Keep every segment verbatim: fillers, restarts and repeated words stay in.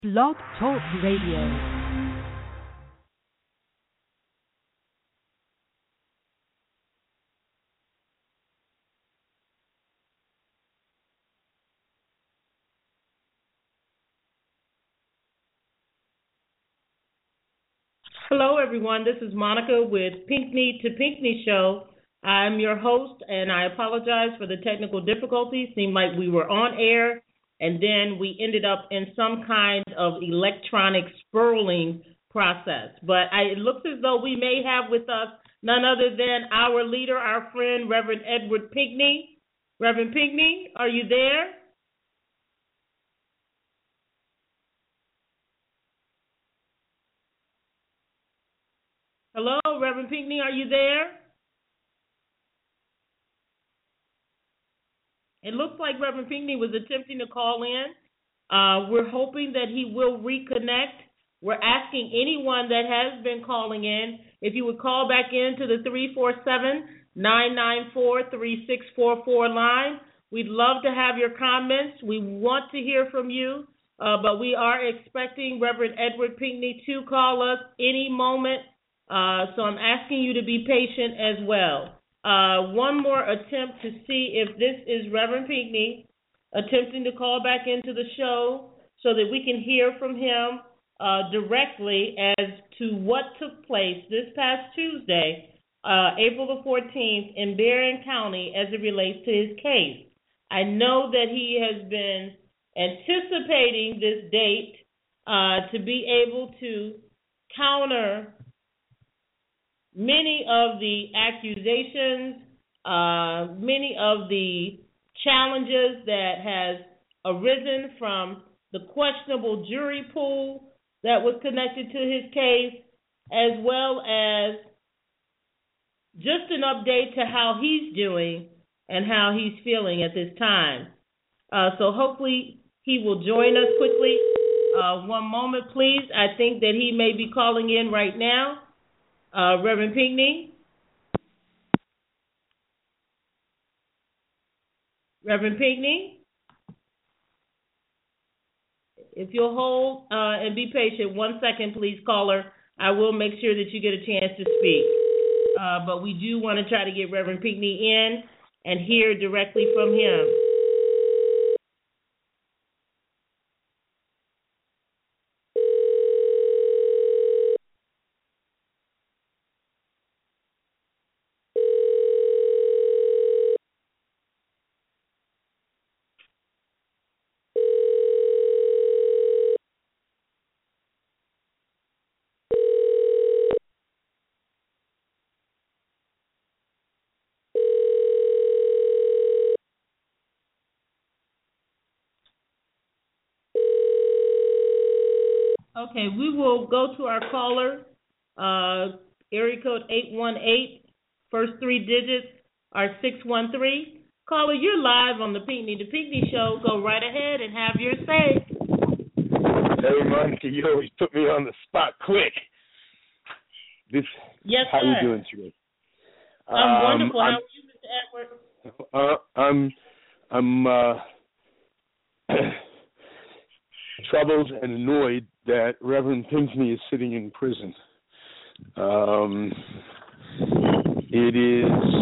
Blog Talk Radio. Hello, everyone. This is Monica with Pinckney to Pinckney Show. I'm your host, and I apologize for the technical difficulties. Seemed like we were on air, and then we ended up in some kind of electronic spurling process. But I, it looks as though we may have with us none other than our leader, our friend, Reverend Edward Pinckney. Reverend Pinckney, are you there? Hello, Reverend Pinckney, are you there? It looks like Reverend Pinckney was attempting to call in. Uh, we're hoping that he will reconnect. We're asking anyone that has been calling in if you would call back in to the three four seven, nine nine four, three six four four line. We'd love to have your comments. We want to hear from you, uh, but we are expecting Reverend Edward Pinckney to call us any moment. Uh, so I'm asking you to be patient as well. Uh, one more attempt to see if this is Reverend Pinckney attempting to call back into the show so that we can hear from him uh, directly as to what took place this past Tuesday, uh, April the fourteenth, in Berrien County as it relates to his case. I know that he has been anticipating this date uh, to be able to counter many of the accusations, uh, many of the challenges that has arisen from the questionable jury pool that was connected to his case, as well as just an update to how he's doing and how he's feeling at this time. Uh, so hopefully he will join us quickly. Uh, one moment, please. I think that he may be calling in right now. Uh, Reverend Pinckney? Reverend Pinckney? If you'll hold uh, and be patient, one second, please, caller. I will make sure that you get a chance to speak. Uh, but we do want to try to get Reverend Pinckney in and hear directly from him. Okay, we will go to our caller, uh, area code eight one eight, first three digits are six one three. Caller, you're live on the Pinckney to Pinckney Show. Go right ahead and have your say. Hey, Monica, you always put me on the spot quick. This, yes, how sir. How you doing today? I'm um, wonderful. I'm, how are you, Mister Edward? Uh, I'm, I'm uh, troubled and annoyed that Reverend Pinckney is sitting in prison. Um, it is,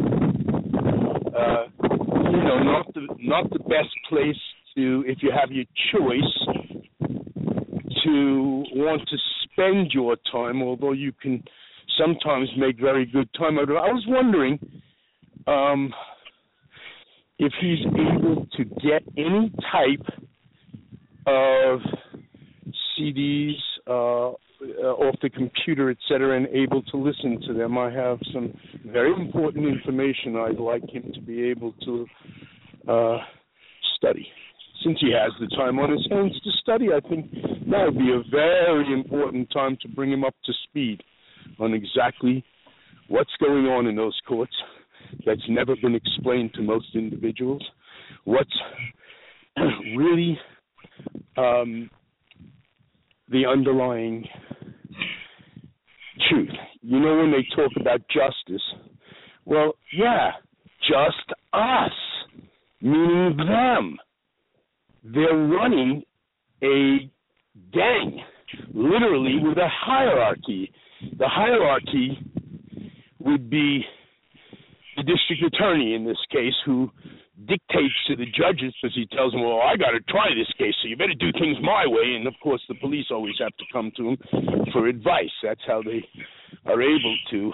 uh, you know, not the not the best place to, if you have your choice, to want to spend your time. Although you can sometimes make very good time out of it. I was wondering um, if he's able to get any type of C Ds uh, off the computer, et cetera, and able to listen to them. I have some very important information I'd like him to be able to uh, study. Since he has the time on his hands to study, I think that would be a very important time to bring him up to speed on exactly what's going on in those courts that's never been explained to most individuals, what's really um, the underlying truth. You know, when they talk about justice, well, yeah, just us, meaning them. They're running a gang, literally with a hierarchy. The hierarchy would be the district attorney in this case, who dictates to the judges because he tells them, well, I got to try this case, so you better do things my way. And, of course, the police always have to come to him for advice. That's how they are able to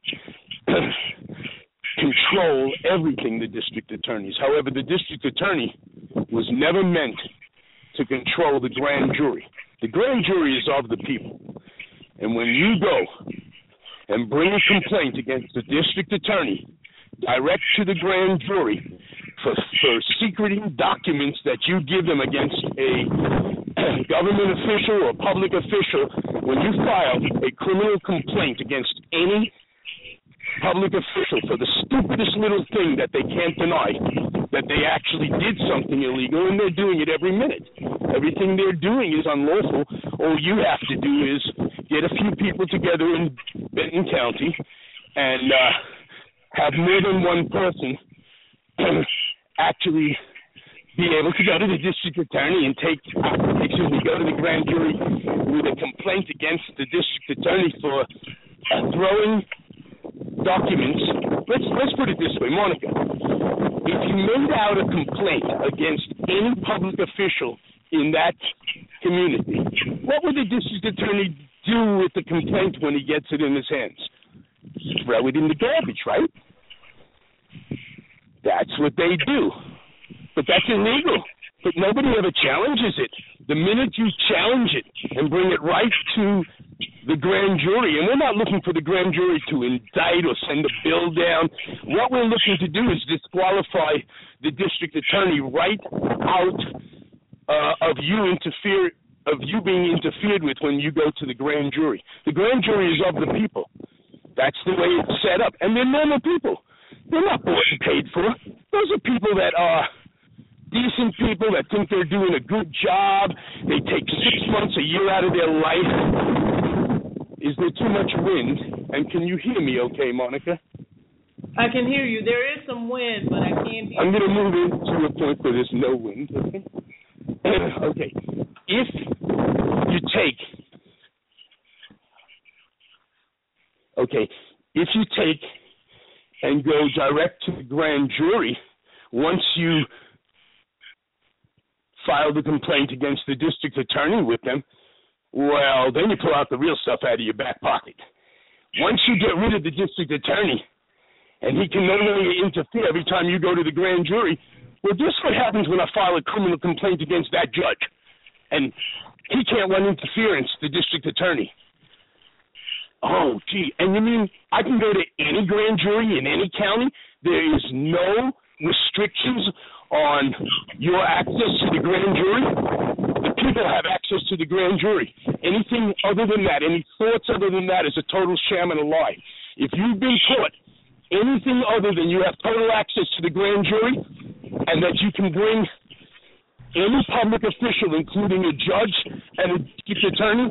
control everything, the district attorneys. However, the district attorney was never meant to control the grand jury. The grand jury is of the people. And when you go and bring a complaint against the district attorney direct to the grand jury for, for secreting documents that you give them against a government official or public official, when you file a criminal complaint against any public official for the stupidest little thing that they can't deny, that they actually did something illegal, and they're doing it every minute. Everything they're doing is unlawful. All you have to do is get a few people together in Benton County and uh, have more than one person actually be able to go to the district attorney and take, excuse me, go to the grand jury with a complaint against the district attorney for uh, throwing documents. Let's let's put it this way, Monica. If you made out a complaint against any public official in that community, what would the district attorney do with the complaint when he gets it in his hands? Throw it in the garbage, right? That's what they do. But that's illegal. But nobody ever challenges it. The minute you challenge it and bring it right to the grand jury, and we're not looking for the grand jury to indict or send a bill down. What we're looking to do is disqualify the district attorney right out uh, of you interfere of you being interfered with when you go to the grand jury. The grand jury is of the people. That's the way it's set up, and they're normal people. They're not bought and paid for. Those are people that are decent people that think they're doing a good job. They take six months, a year out of their life. Is there too much wind? And can you hear me okay, Monica? I can hear you. There is some wind, but I can't hear I'm going to you. move into a point where there's no wind, okay? Okay. If you take, okay, if you take and go direct to the grand jury, once you file the complaint against the district attorney with them, well, then you pull out the real stuff out of your back pocket. Once you get rid of the district attorney, and he can no longer interfere every time you go to the grand jury, well, guess what happens when I file a criminal complaint against that judge? And he can't run interference, the district attorney. Oh, gee, and you mean I can go to any grand jury in any county? There is no restrictions on your access to the grand jury? The people have access to the grand jury. Anything other than that, any thoughts other than that is a total sham and a lie. If you've been taught anything other than you have total access to the grand jury and that you can bring any public official, including a judge and a district attorney,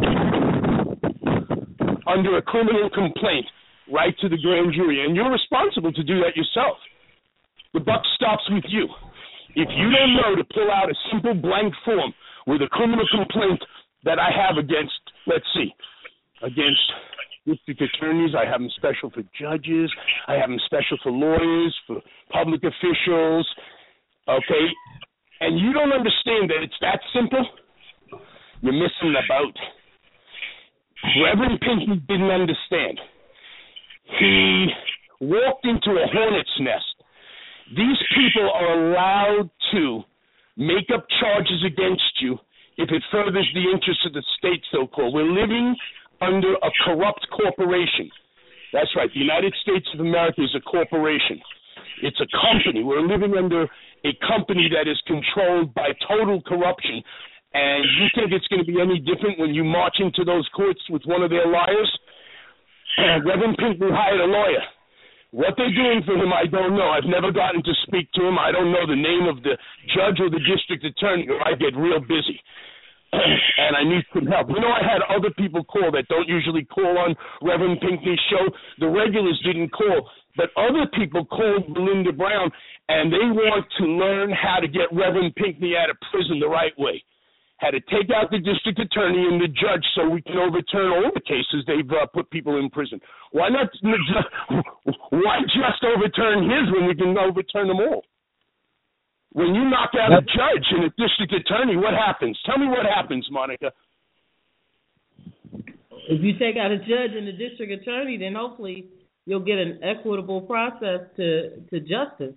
under a criminal complaint right to the grand jury, and you're responsible to do that yourself. The buck stops with you. If you don't know to pull out a simple blank form with a criminal complaint that I have against, let's see, against district attorneys, I have them special for judges, I have them special for lawyers, for public officials, okay, and you don't understand that it's that simple, you're missing the boat. Reverend Pinckney didn't understand. He walked into a hornet's nest. These people are allowed to make up charges against you if it furthers the interests of the state, so-called. We're living under a corrupt corporation. That's right. The United States of America is a corporation. It's a company. We're living under a company that is controlled by total corruption. And you think it's going to be any different when you march into those courts with one of their liars? Uh, Reverend Pinckney hired a lawyer. What they're doing for him, I don't know. I've never gotten to speak to him. I don't know the name of the judge or the district attorney, or I get real busy. And I need some help. You know, I had other people call that don't usually call on Reverend Pinckney's show. The regulars didn't call, but other people called Belinda Brown, and they want to learn how to get Reverend Pinckney out of prison the right way. had to take out the district attorney and the judge so we can overturn all the cases they've uh, put people in prison. Why not? Why just overturn his when we can overturn them all? When you knock out a judge and a district attorney, what happens? Tell me what happens, Monica. If you take out a judge and a district attorney, then hopefully you'll get an equitable process to, to justice.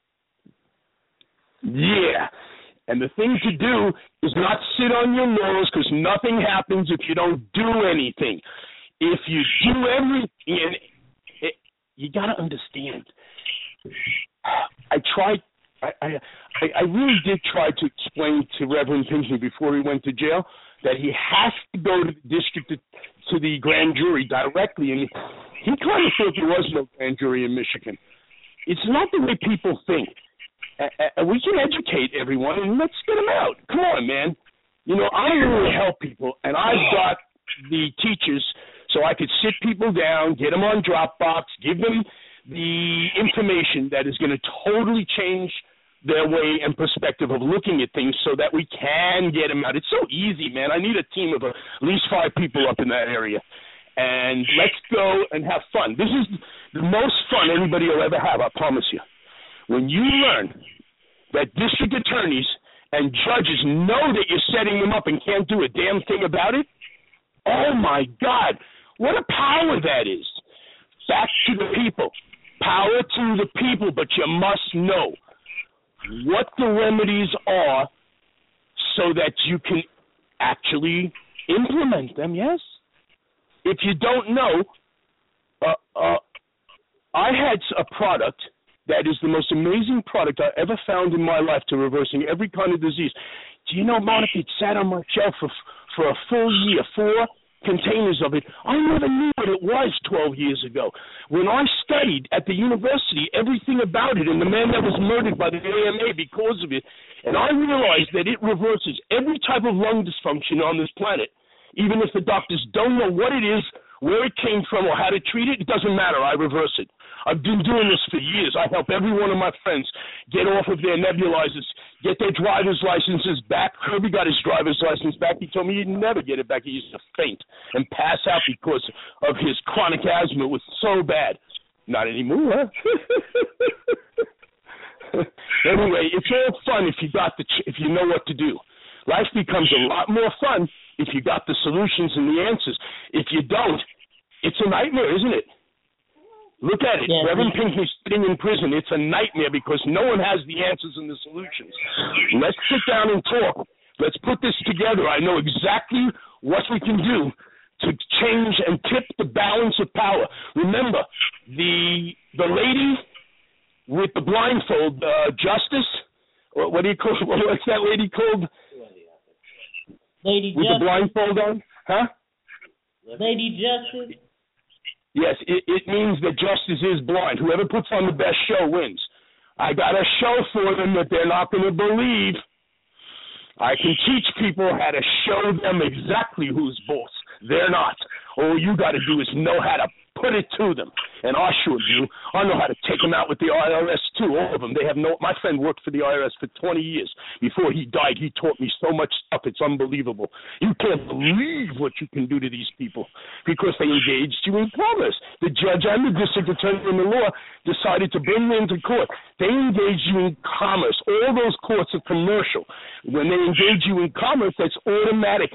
Yeah. And the thing to do is not sit on your laurels, because nothing happens if you don't do anything. If you do everything, and it, you got to understand. I tried, I, I I really did try to explain to Reverend Pinckney before he went to jail that he has to go to the district, to, to the grand jury directly, and he kind of thought there was no grand jury in Michigan. It's not the way people think. Uh, we can educate everyone, and let's get them out. Come on, man. You know, I really help people, and I've got the teachers so I could sit people down, get them on Dropbox, give them the information that is going to totally change their way and perspective of looking at things so that we can get them out. It's so easy, man. I need a team of at least five people up in that area. And let's go and have fun. This is the most fun anybody will ever have, I promise you. When you learn that district attorneys and judges know that you're setting them up and can't do a damn thing about it, oh, my God, what a power that is. Back to the people. Power to the people, but you must know what the remedies are so that you can actually implement them, yes? If you don't know, uh, uh, I had a product that is the most amazing product I ever found in my life to reversing every kind of disease. Do you know, Monica, it sat on my shelf for, for a full year, four containers of it. I never knew what it was twelve years ago. When I studied at the university everything about it and the man that was murdered by the A M A because of it, and I realized that it reverses every type of lung dysfunction on this planet. Even if the doctors don't know what it is, where it came from, or how to treat it, it doesn't matter. I reverse it. I've been doing this for years. I help every one of my friends get off of their nebulizers, get their driver's licenses back. Kirby got his driver's license back. He told me he'd never get it back. He used to faint and pass out because of his chronic asthma. It was so bad. Not anymore, huh? Anyway, it's all fun if you got the ch- if you know what to do. Life becomes a lot more fun if you got the solutions and the answers. If you don't, it's a nightmare, isn't it? Look at it. Yeah, Reverend yeah. Pinckney sitting in prison. It's a nightmare because no one has the answers and the solutions. Let's sit down and talk. Let's put this together. I know exactly what we can do to change and tip the balance of power. Remember, the the lady with the blindfold, uh, Justice, what, what do you call what's that lady called? Lady with Justice. the blindfold on? Huh? Lady Justice. Yes, it, it means that justice is blind. Whoever puts on the best show wins. I got a show for them that they're not going to believe. I can teach people how to show them exactly who's boss. They're not. All you got to do is know how to put it to them. And I sure do. I know how to take them out with the I R S, too, all of them. They have no. My friend worked for the I R S for twenty years. Before he died, he taught me so much stuff. It's unbelievable. You can't believe what you can do to these people because they engaged you in commerce. The judge and the district attorney in the law decided to bring them into court. They engaged you in commerce. All those courts are commercial. When they engage you in commerce, that's automatic.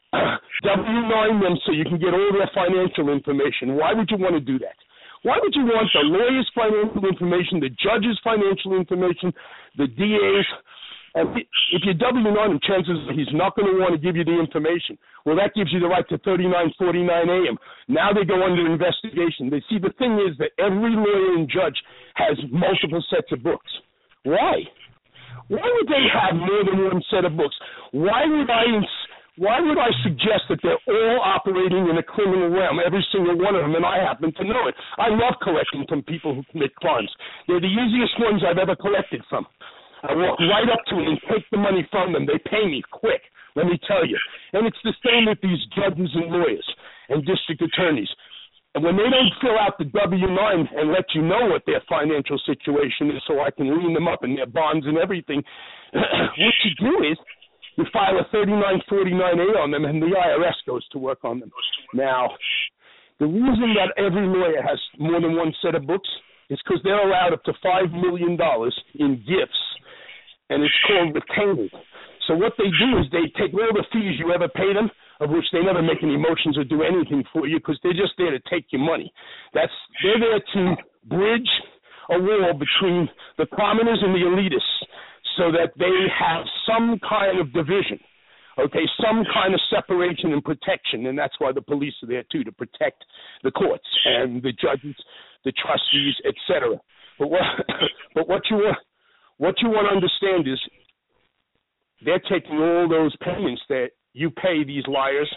W nine them so you can get all their financial information. Why would you want to do that? Why would you want the lawyer's financial information, the judge's financial information, the D A's? And if you W nine him, chances are he's not going to want to give you the information. Well, that gives you the right to thirty-nine forty-nine A M. Now they go under investigation. They see the thing is that every lawyer and judge has multiple sets of books. Why? Why would they have more than one set of books? Why would I... Ins- Why would I suggest that they're all operating in a criminal realm, every single one of them, and I happen to know it? I love collecting from people who commit crimes. They're the easiest ones I've ever collected from. I walk right up to them and take the money from them. They pay me quick, let me tell you. And it's the same with these judges and lawyers and district attorneys. And when they don't fill out the W nine and let you know what their financial situation is so I can lean them up in their bonds and everything, what you do is You file a thirty-nine forty-nine A on them, and the I R S goes to work on them. Now, the reason that every lawyer has more than one set of books is because they're allowed up to five million dollars in gifts, and it's called retained. So what they do is they take all the fees you ever pay them, of which they never make any motions or do anything for you because they're just there to take your money. That's they're there to bridge a wall between the commoners and the elitists so that they have some kind of division, okay, some kind of separation and protection, and that's why the police are there too, to protect the courts and the judges, the trustees, et cetera. But what, but what you want, what you want to understand is they're taking all those payments that you pay these liars,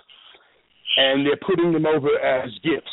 and they're putting them over as gifts.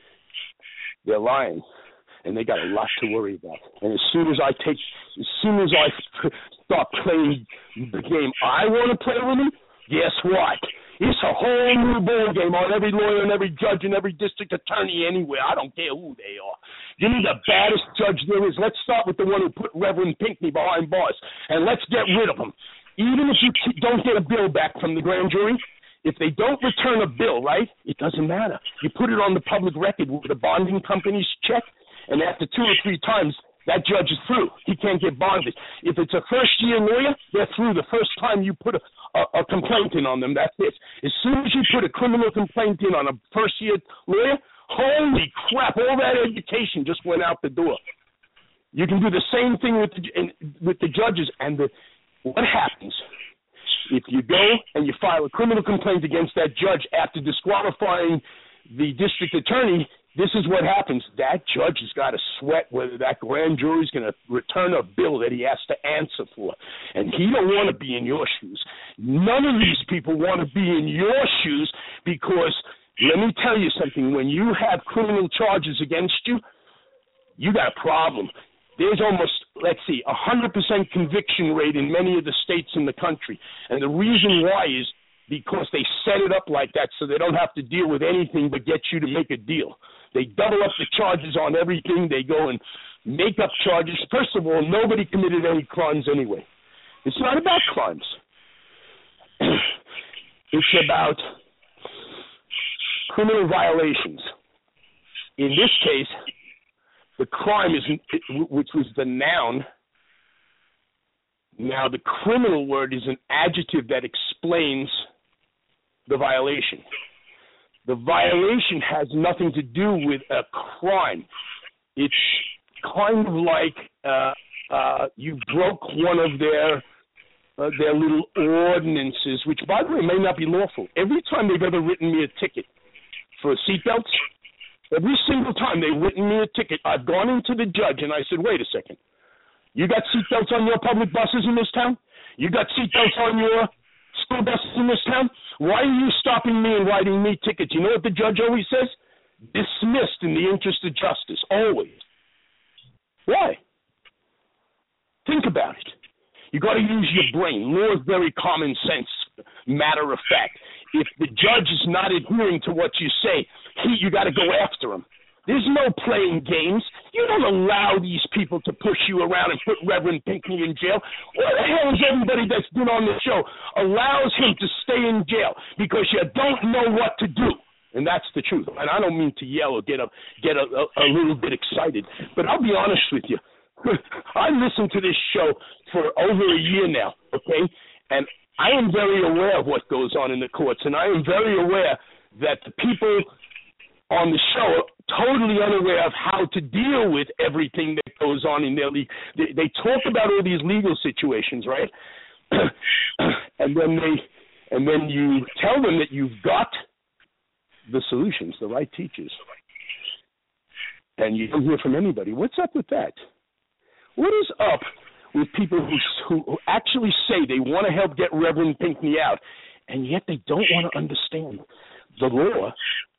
They're lying, and they got a lot to worry about. And as soon as I take, as soon as I start playing the game I want to play with them, guess what? It's a whole new ball game on every lawyer and every judge and every district attorney anywhere. I don't care who they are. Give me the baddest judge there is. Let's start with the one who put Reverend Pinckney behind bars, and let's get rid of him. Even if you don't get a bill back from the grand jury, if they don't return a bill, right, it doesn't matter. You put it on the public record with the bonding company's check, and after two or three times, that judge is through. He can't get bonded. If it's a first-year lawyer, they're through the first time you put a, a, a complaint in on them. That's it. As soon as you put a criminal complaint in on a first-year lawyer, holy crap, all that education just went out the door. You can do the same thing with the, with the judges, and the what happens if you go and you file a criminal complaint against that judge after disqualifying the district attorney? This is what happens. That judge has got to sweat whether that grand jury is going to return a bill that he has to answer for. And he don't want to be in your shoes. None of these people want to be in your shoes because, let me tell you something, when you have criminal charges against you, you got a problem. There's almost, let's see, a one hundred percent conviction rate in many of the states in the country. And the reason why is because they set it up like that so they don't have to deal with anything but get you to make a deal. They double up the charges on everything. They go and make up charges. First of all, nobody committed any crimes anyway. It's not about crimes. It's about criminal violations. In this case, the crime is, which was the noun. Now, the criminal word is an adjective that explains the violation. The violation has nothing to do with a crime. It's kind of like uh, uh, you broke one of their uh, their little ordinances, which, by the way, may not be lawful. Every time they've ever written me a ticket for seatbelts, every single time they've written me a ticket, I've gone into the judge and I said, wait a second. You got seatbelts on your public buses in this town? You got seatbelts on your school buses in this town? Why are you stopping me and writing me tickets? You know what the judge always says? Dismissed in the interest of justice, always. Why? Think about it. You got to use your brain. Law is very common sense, matter of fact. If the judge is not adhering to what you say, he, you got to go after him. There's no playing games. You don't allow these people to push you around and put Reverend Pinckney in jail. Why the hell is everybody that's been on the show allows him to stay in jail? Because you don't know what to do. And that's the truth. And I don't mean to yell or get a get a, a, a little bit excited, but I'll be honest with you. I listened to this show for over a year now, okay? And I am very aware of what goes on in the courts, and I am very aware that the people on the show are totally unaware of how to deal with everything that goes on in their league. They, they talk about all these legal situations, right? and then they, and then you tell them that you've got the solutions, the right teachers, and you don't hear from anybody. What's up with that? What is up with people who, who actually say they want to help get Reverend Pinckney out, and yet they don't want to understand the law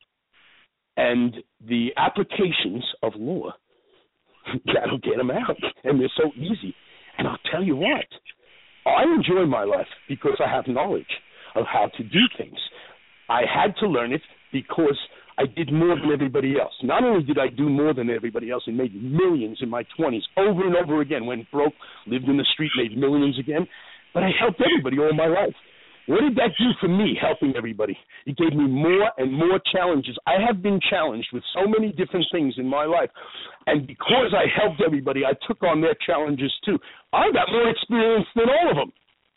and the applications of law that'll get them out, and they're so easy. And I'll tell you what, I enjoy my life because I have knowledge of how to do things. I had to learn it because I did more than everybody else. Not only did I do more than everybody else and made millions in my twenties, over and over again, went broke, lived in the street, made millions again, but I helped everybody all my life. What did that do for me, helping everybody? It gave me more and more challenges. I have been challenged with so many different things in my life. And because I helped everybody, I took on their challenges too. I got more experience than all of them.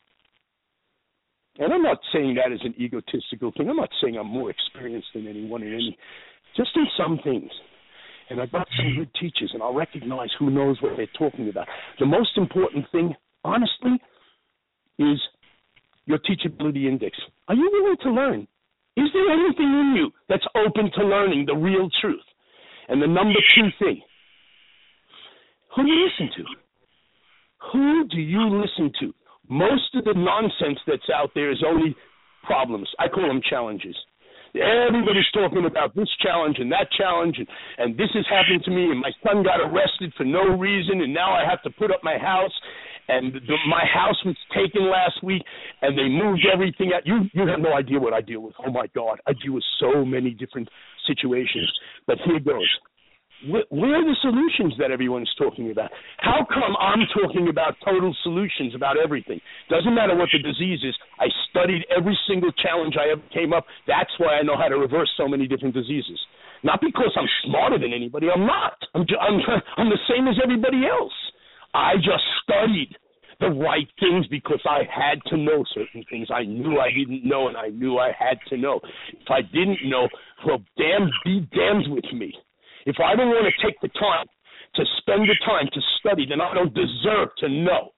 And I'm not saying that as an egotistical thing. I'm not saying I'm more experienced than anyone in any, just in some things. And I've got some good teachers, and I'll recognize who knows what they're talking about. The most important thing, honestly, is your teachability index. Are you willing to learn? Is there anything in you that's open to learning the real truth? And the number two thing, who do you listen to? Who do you listen to? Most of the nonsense that's out there is only problems. I call them challenges. Everybody's talking about this challenge and that challenge, and, and this has happened to me, and my son got arrested for no reason, and now I have to put up my house, and the, my house was taken last week, and they moved everything out. You, you have no idea what I deal with. Oh, my God. I deal with so many different situations. But here goes. Where, where are the solutions that everyone's talking about? How come I'm talking about total solutions about everything? Doesn't matter what the disease is. I studied every single challenge I ever came up. That's why I know how to reverse so many different diseases. Not because I'm smarter than anybody. I'm not. I'm, I'm, I'm the same as everybody else. I just studied the right things because I had to know certain things. I knew I didn't know, and I knew I had to know. If I didn't know, well, damn, be damned with me. If I don't want to take the time to spend the time to study, then I don't deserve to know.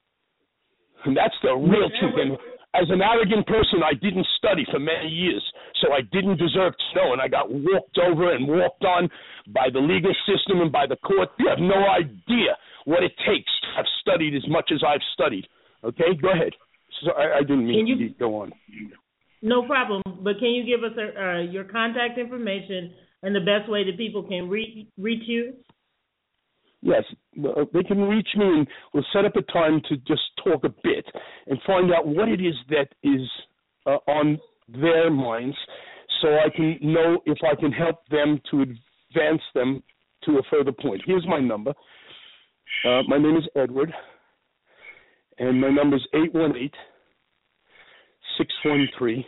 And that's the real truth. And as an arrogant person, I didn't study for many years, so I didn't deserve to know, and I got walked over and walked on by the legal system and by the court. You have no idea what it takes to have studied as much as I've studied. Okay, go ahead. So I, I didn't mean you, to go on. No problem, but can you give us a, uh, your contact information and the best way that people can re- reach you? Yes, well, they can reach me, and we'll set up a time to just talk a bit and find out what it is that is uh, on their minds, so I can know if I can help them to advance them to a further point. Here's my number. Uh, my name is Edward, and my number is eight one eight, six one three,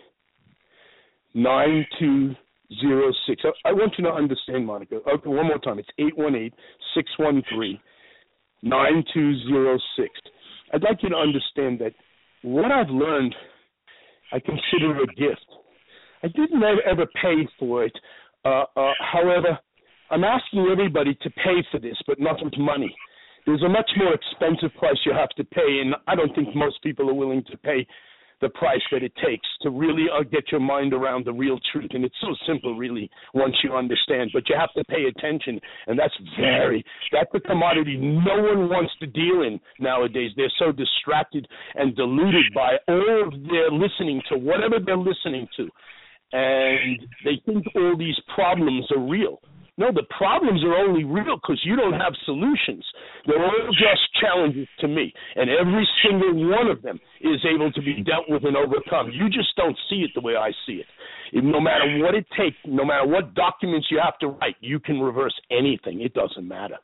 nine two zero six. I want you to understand, Monica. Okay, one more time. It's eight one eight, six one three, nine two zero six. I'd like you to understand that what I've learned, I consider a gift. I didn't ever, ever pay for it. Uh, uh, however, I'm asking everybody to pay for this, but not with money. There's a much more expensive price you have to pay, and I don't think most people are willing to pay the price that it takes to really uh, get your mind around the real truth. And it's so simple, really, once you understand. But you have to pay attention, and that's very, that's a commodity no one wants to deal in nowadays. They're so distracted and deluded by all of their listening to whatever they're listening to. And they think all these problems are real. No, the problems are only real because you don't have solutions. They're all just challenges to me, and every single one of them is able to be dealt with and overcome. You just don't see it the way I see it. If, no matter what it takes, no matter what documents you have to write, you can reverse anything. It doesn't matter.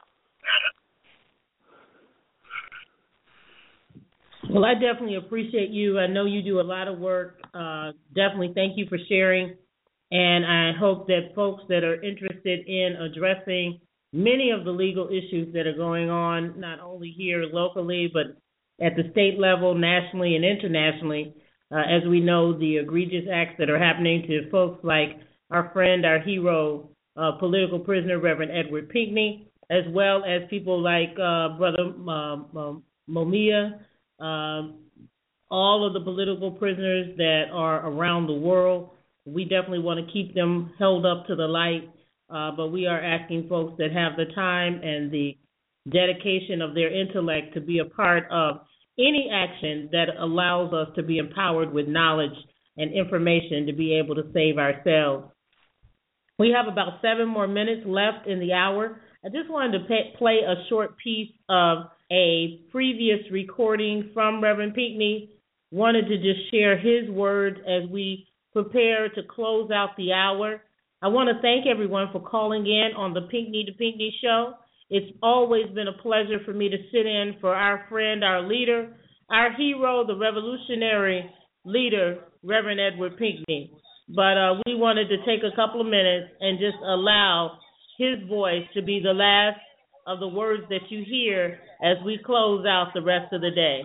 Well, I definitely appreciate you. I know you do a lot of work. Uh, definitely thank you for sharing. And I hope that folks that are interested in addressing many of the legal issues that are going on, not only here locally, but at the state level, nationally, and internationally, uh, as we know, the egregious acts that are happening to folks like our friend, our hero, uh, political prisoner, Reverend Edward Pinckney, as well as people like uh, Brother uh, Mumia, uh, all of the political prisoners that are around the world. We definitely want to keep them held up to the light, uh, but we are asking folks that have the time and the dedication of their intellect to be a part of any action that allows us to be empowered with knowledge and information to be able to save ourselves. We have about seven more minutes left in the hour. I just wanted to pay, play a short piece of a previous recording from Reverend Pinckney. Wanted to just share his words as we prepare to close out the hour. I want to thank everyone for calling in on the Pinckney to Pinckney show. It's always been a pleasure for me to sit in for our friend, our leader, our hero, the revolutionary leader, Reverend Edward Pinckney. But uh, we wanted to take a couple of minutes and just allow his voice to be the last of the words that you hear as we close out the rest of the day.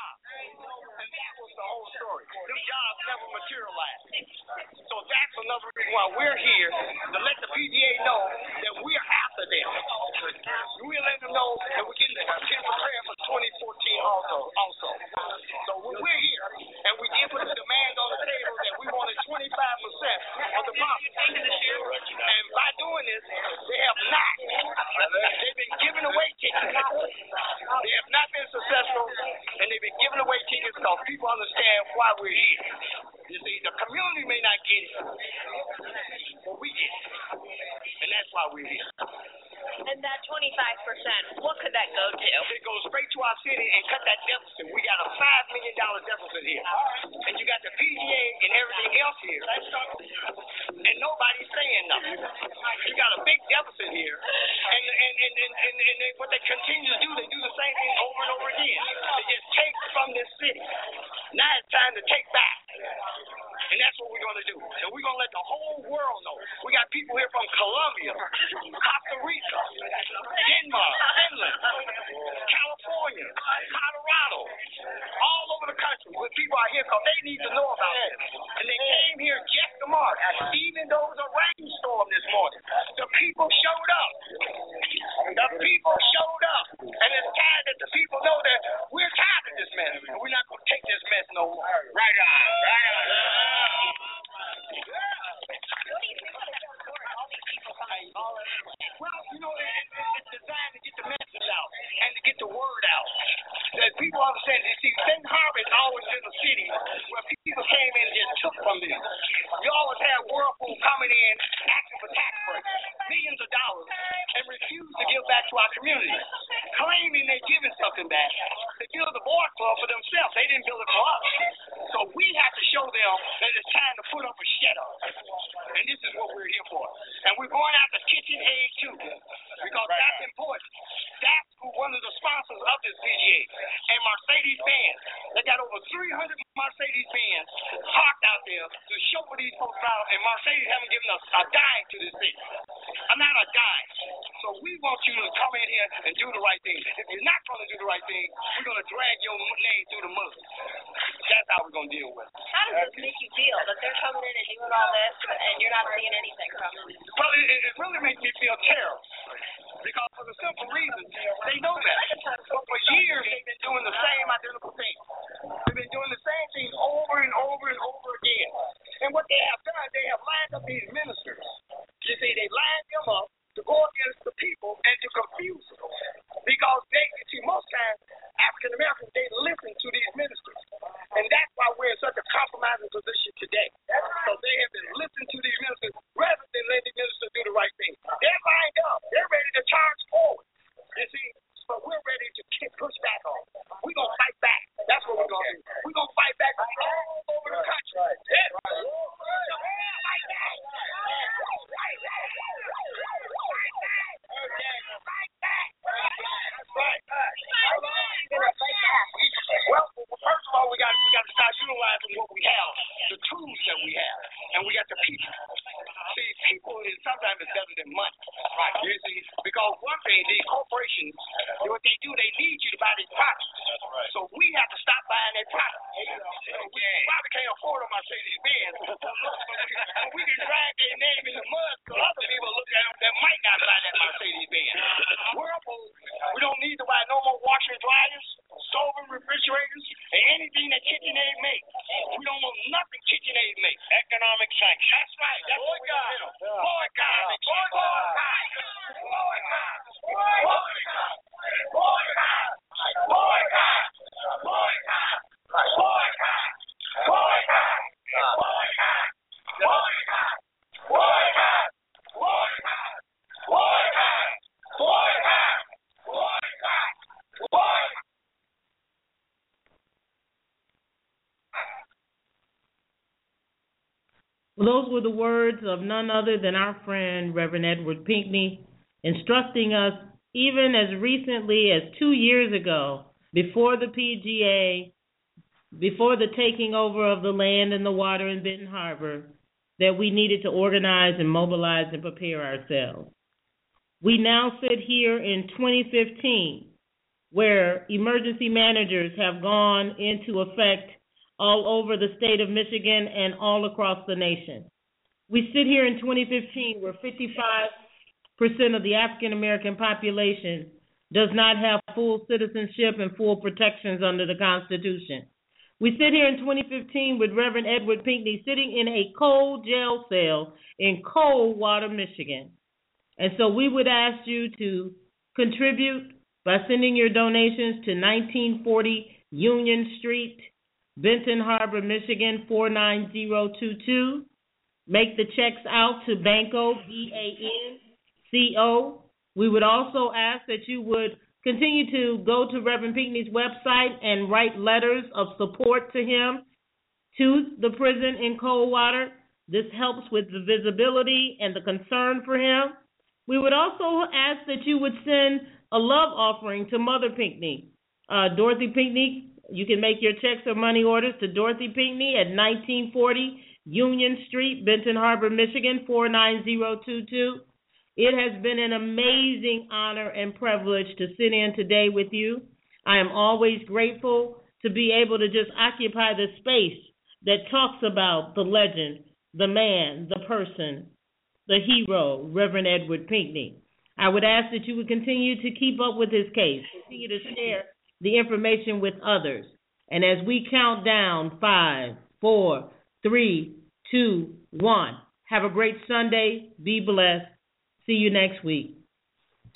So that's another reason why we're here, to let the P G A know that we're after them. We're letting them know that we're getting prepared for twenty fourteen also. also. So we're here, and we did put a demand on the table that we wanted twenty-five percent of the profit. And by doing this, they have not. They've been giving away tickets. They have not been successful, and they've been giving away tickets because people understand why we're here. You see, the community may not get it, but we get it. And that's why we're here. And that twenty-five percent, what could that go to? It goes straight to our city and cut that deficit. We got a five million dollars deficit here. And you got the P G A and everything else here. And nobody's saying nothing. You got a big deficit here. And, and, and, and, and, and they, what they continue to do, they do the same thing over and over again. They just take from this city. Now it's time to take back. And that's what we're going to do. And we're going to let the whole world know. We got people here from Colombia, Costa Rica, Denmark, Finland, California, Colorado, all over the country where people are here because they need to know about this. And they came here just to mark. Even though it was a rainstorm this morning, the people showed up. The people showed up. And it's time that the people know that we're tired of this mess. And we're not going to take this mess no more. Right on. Right on. Well, you know, it, it, it's designed to get the message out and to get the word out. That people understand. You see, Benton Harbor is always in the city where people came in and just took from them. You always had Whirlpool coming in, asking for tax breaks, millions of dollars, and refuse to give back to our community, claiming they're giving something back. They build the board club for themselves. They didn't build it for us. So we have to show them that it's time to put up a shut up. And this is what we're here for. And we're going after KitchenAid too, because that's important. That's who one of the sponsors of this P G A. And Mercedes-Benz. They got over three hundred Mercedes-Benz parked out there to show for these folks out, and Mercedes haven't given us a dime to this city. I'm not a dime. So we want you to come in here and do the right thing. If you're not going to do the right thing, we're going to drag your name through the mud. That's how we're going to deal with it. How does this make you feel that they're coming in and doing all this and you're not seeing anything from them? Well, it, it really makes me feel terrible. Because for the simple reason, they know that. But for years, they've been doing the same identical thing. They've been doing the same thing over and over and over again. And what they have done, they have lined up these ministers. You see, they lined them up to go against the people and to confuse them. Because they, you see, most times, African Americans, they listen to these ministers. And that's why we're in such a compromising position today. So they have been listening to these ministers rather than letting the ministers do the right thing. They're lined up. They're ready to charge forward. You see, but we're ready to push back on. We're going to fight back. That's what we're going to do. We're going to fight back all over the country. Yeah. Fight back. Fight back. Fight back. That's right. Well, first of all, we got we got to start utilizing what we have, the tools that we have, and we got the people. See, people is sometimes it's better than money, right? You see, because one thing, these corporations, what they do, they need you to buy these products. So we have to stop buying their products. We probably can't afford a Mercedes-Benz, but we can drag their name in the mud so other people look at them that might not buy that Mercedes-Benz. Whirlpool, we don't need to buy no more washer and dryers, stove and refrigerators, and anything that KitchenAid makes. We don't want nothing KitchenAid makes. Economic sanctions. That's right. That's what we got. Boycott. Boycott. Boycott. Boycott. Boycott. Boycott. Boycott. Boycott. Boycott. Boycott. Boycott. Boycott. Boycott. Boycott. Boycott. Boycott. Boycott. Boycott. Well, those were the words of none other than our friend, Reverend Edward Pinckney, instructing us even as recently as two years ago, before the P G A before the taking over of the land and the water in Benton Harbor, that we needed to organize and mobilize and prepare ourselves. We now sit here in twenty fifteen, where emergency managers have gone into effect all over the state of Michigan and all across the nation. We sit here in twenty fifteen where fifty-five percent of the African American population does not have full citizenship and full protections under the Constitution. We sit here in twenty fifteen with Reverend Edward Pinckney sitting in a cold jail cell in Coldwater, Michigan. And so we would ask you to contribute by sending your donations to nineteen forty Union Street, Benton Harbor, Michigan, four nine zero two two. Make the checks out to Banco, B A N C O. We would also ask that you would continue to go to Reverend Pinckney's website and write letters of support to him, to the prison in Coldwater. This helps with the visibility and the concern for him. We would also ask that you would send a love offering to Mother Pinckney. Uh, Dorothy Pinckney, you can make your checks or money orders to Dorothy Pinckney at nineteen forty Union Street, Benton Harbor, Michigan, four nine zero two two. It has been an amazing honor and privilege to sit in today with you. I am always grateful to be able to just occupy the space that talks about the legend, the man, the person, the hero, Reverend Edward Pinckney. I would ask that you would continue to keep up with his case, continue to share the information with others. And as we count down, five, four, three, two, one, have a great Sunday. Be blessed. See you next week.